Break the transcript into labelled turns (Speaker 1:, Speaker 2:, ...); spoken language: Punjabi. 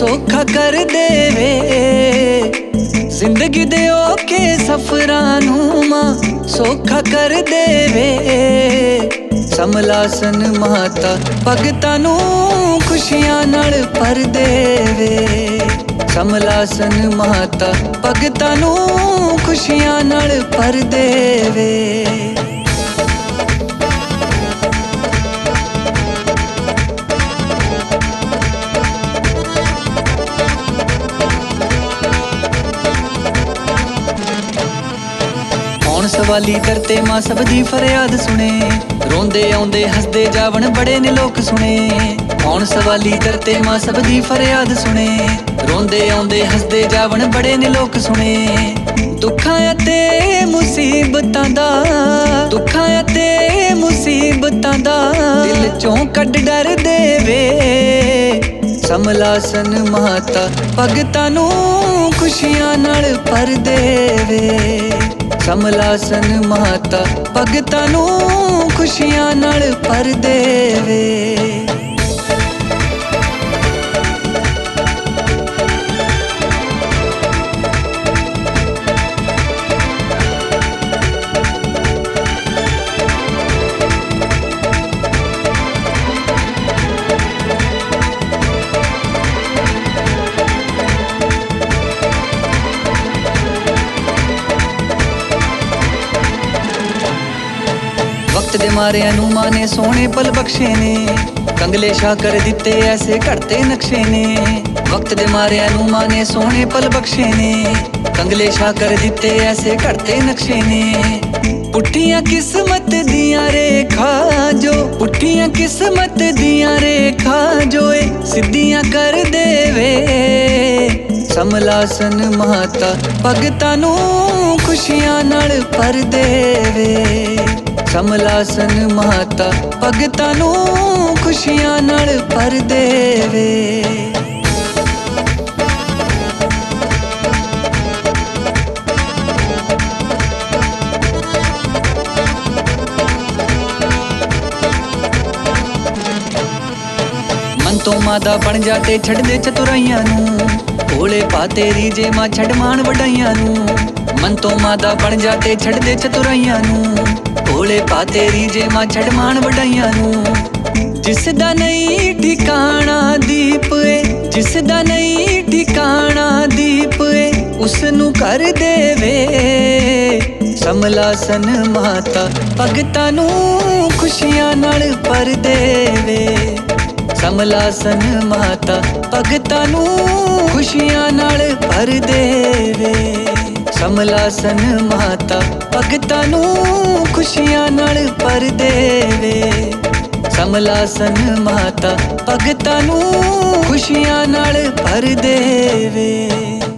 Speaker 1: ਸੌਖਾ ਕਰ ਦੇਵੇ। ਜ਼ਿੰਦਗੀ ਦੇ ਔਖੇ ਸਫ਼ਰਾਂ ਨੂੰ ਮਾਂ ਸੌਖਾ ਕਰ ਦੇਵੇ। ਸਮਲਾਸਨ ਮਾਤਾ ਭਗਤਾਂ ਨੂੰ ਖੁਸ਼ੀਆਂ ਨਾਲ ਭਰ ਦੇਵੇ। ਸਮਲਾਸਨ ਮਾਤਾ ਭਗਤਾਂ ਨੂੰ ਖੁਸ਼ੀਆਂ ਨਾਲ ਭਰ ਦੇਵੇ। ਹੁਣ ਸਵਾਲੀ ਦਰ ਤੇ ਮਾਂ ਸਭ ਦੀ ਫਰਿਆਦ ਸੁਣੇ। ਰੋਂਦੇ ਆਉਂਦੇ ਹੱਸਦੇ ਜਾਵਣ ਬੜੇ ਨੇ ਲੋਕ ਸੁਣੇ। ਹੁਣ ਸਵਾਲੀ ਦਰ ਤੇ ਮਾਂ ਸਭ ਦੀ ਫਰਿਆਦ ਸੁਣੇ। ਰੋਂਦੇ ਆਉਂਦੇ ਹੱਸਦੇ ਜਾਵਣ ਬੜੇ ਨੇ ਲੋਕ ਸੁਣੇ। ਦੁੱਖਾਂ ਅਤੇ ਮੁਸੀਬਤਾਂ ਦਾ ਦੁੱਖਾਂ ਅਤੇ ਮੁਸੀਬਤਾਂ ਦਾ ਦਿਲ ਚੋਂ ਕੱਢ ਡਰ ਦੇਵੇ। ਸਮਲਾਸਨ ਮਾਤਾ ਭਗਤਾਂ ਨੂੰ ਖੁਸ਼ੀਆਂ ਨਾਲ ਭਰ ਦੇਵੇ। ਸਮਲਾਸਨ ਮਾਤਾ ਭਗਤਾਂ ਨੂੰ ਖੁਸ਼ੀਆਂ ਨਾਲ ਭਰ ਦੇਵੇ। वक्त दे मारिया नू मां ने सोने पल बख्शे ने। कंगले शाह कर दिते ऐसे घड़ते नक्शे ने। वक्त दे मारिया नू मां ने सोने पल बख्शे ने। कंगले शाह कर दिते ऐसे घड़ते नक्शे ने। पुट्ठियां किस्मत दियां रेखा जो पुट्ठियां किस्मत दियां रेखा जो सिद्धियां कर देवे। समलासन माता भगतां नू खुशियां नाल भर देवे। ਸਮਲਾਸਨ ਮਾਤਾ ਭਗਤਾਂ ਨੂੰ ਖੁਸ਼ੀਆਂ ਨਾਲ ਭਰ ਦੇਵੇ। ਮਨ ਤੋਂ ਮਾਦਾ ਬਣ ਜਾ ਤੇ ਛੱਡ ਦੇ ਚਤੁਰਾਈਆਂ ਨੂੰ। ਭੋਲੇ ਪਾ ਤੇਰੀ ਜੇ ਮਾਂ ਛੱਡ ਮਾਣ ਵਡਾਈਆਂ ਨੂੰ। ਮਨ ਤੋਂ ਮਾਦਾ ਬਣ ਜਾ ਤੇ ਛੱਡ ਦੇ ਚਤੁਰਾਈਆਂ ਨੂੰ। ਭੋਲੇ ਪਾ ਤੇਰੀ ਜੇ ਮਾਂ ਛੱਡ ਮਾਣ ਵਡਾਈਆਂ ਨੂੰ। ਜਿਸ ਦਾ ਨਹੀਂ ਠਿਕਾਣਾ ਦੀਪ ਏ ਜਿਸ ਦਾ ਨਹੀਂ ਠਿਕਾਣਾ ਦੀਪ ਏ ਉਸ ਨੂੰ ਕਰ ਦੇਵੇ। ਸਮਲਾਸਨ ਮਾਤਾ ਭਗਤਾਂ ਨੂੰ ਖੁਸ਼ੀਆਂ ਨਾਲ ਭਰ ਦੇਵੇ। ਸਮਲਾਸਨ ਮਾਤਾ ਭਗਤਾਂ ਨੂੰ ਖੁਸ਼ੀਆਂ ਨਾਲ ਭਰ ਦੇਵੇ। ਸਮਲਾਸਨ ਮਾਤਾ ਭਗਤਾਂ ਨੂੰ ਖੁਸ਼ੀਆਂ ਨਾਲ ਭਰ ਦੇਵੇ। ਸਮਲਾਸਨ ਮਾਤਾ ਭਗਤਾਂ ਨੂੰ ਖੁਸ਼ੀਆਂ ਨਾਲ ਭਰ ਦੇਵੇ।